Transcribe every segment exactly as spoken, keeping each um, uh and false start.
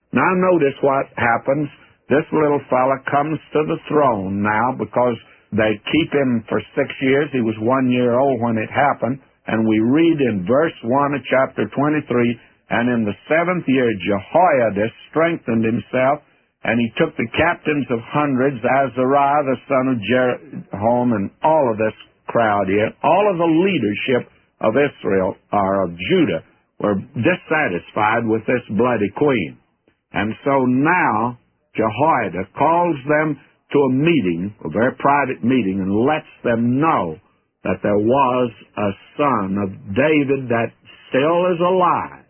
Now notice what happens. This little fella comes to the throne now because they keep him for six years. He was one year old when it happened. And we read in verse one of chapter twenty-three, and in the seventh year Jehoiada strengthened himself, and he took the captains of hundreds, Azariah the son of Jeroham, and all of this crowd here, all of the leadership of Israel, or of Judah, were dissatisfied with this bloody queen. And so now Jehoiada calls them to a meeting, a very private meeting, and lets them know that there was a son of David that still is alive.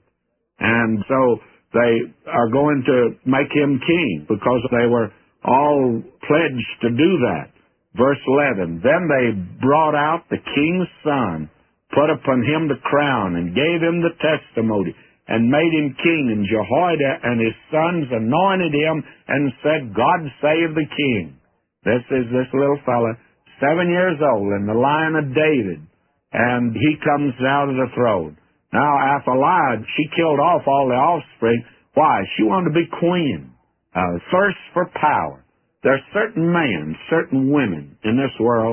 And so they are going to make him king because they were all pledged to do that. Verse eleven, then they brought out the king's son, put upon him the crown, and gave him the testimony, and made him king. And Jehoiada and his sons anointed him and said, God save the king. This is this little fella, seven years old, in the line of David, and he comes out of the throne. Now, Athaliah, she killed off all the offspring. Why? She wanted to be queen. Uh, thirst for power. There are certain men, certain women in this world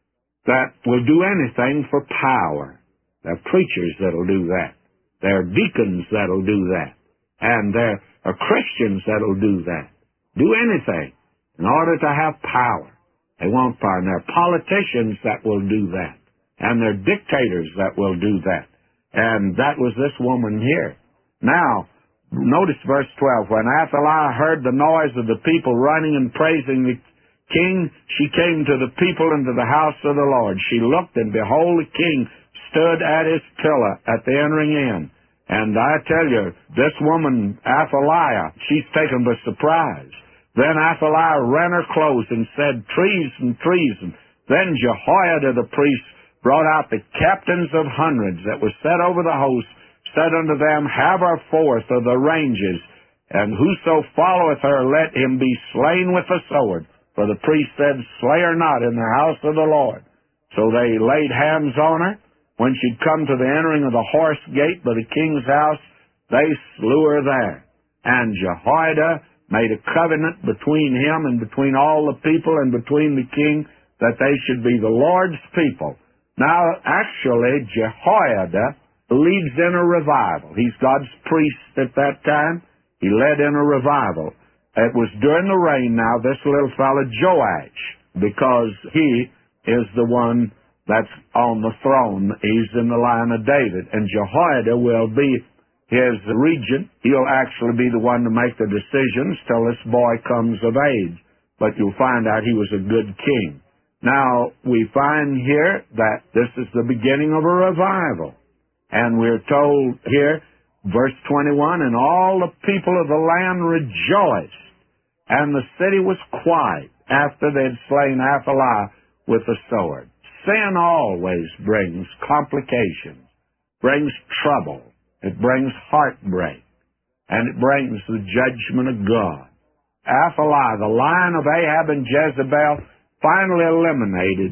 that will do anything for power. There are preachers that'll do that. There are deacons that'll do that. And there are Christians that'll do that. Do anything in order to have power. They want power. And there are politicians that will do that. And there are dictators that will do that. And that was this woman here. Now, notice verse twelve. When Athaliah heard the noise of the people running and praising the king, she came to the people into the house of the Lord. She looked, and behold, the king stood at his pillar at the entering in. And I tell you, this woman, Athaliah, she's taken by surprise. Then Athaliah rent her clothes and said, treason, treason. Then Jehoiada the priest brought out the captains of hundreds that were set over the host, said unto them, have her forth of the ranges, and whoso followeth her, let him be slain with the sword. For the priest said, slay her not in the house of the Lord. So they laid hands on her. When she'd come to the entering of the horse gate by the king's house, they slew her there. And Jehoiada made a covenant between him and between all the people and between the king that they should be the Lord's people. Now, actually, Jehoiada leads in a revival. He's God's priest at that time. He led in a revival. It was during the reign now, this little fellow Joash, because he is the one that's on the throne. He's in the line of David. And Jehoiada will be his regent. He'll actually be the one to make the decisions till this boy comes of age. But you'll find out he was a good king. Now, we find here that this is the beginning of a revival. And we're told here, verse twenty-one, and all the people of the land rejoiced, and the city was quiet after they had slain Athaliah with the sword. Sin always brings complications, brings trouble, it brings heartbreak, and it brings the judgment of God. Athaliah, the line of Ahab and Jezebel, finally eliminated,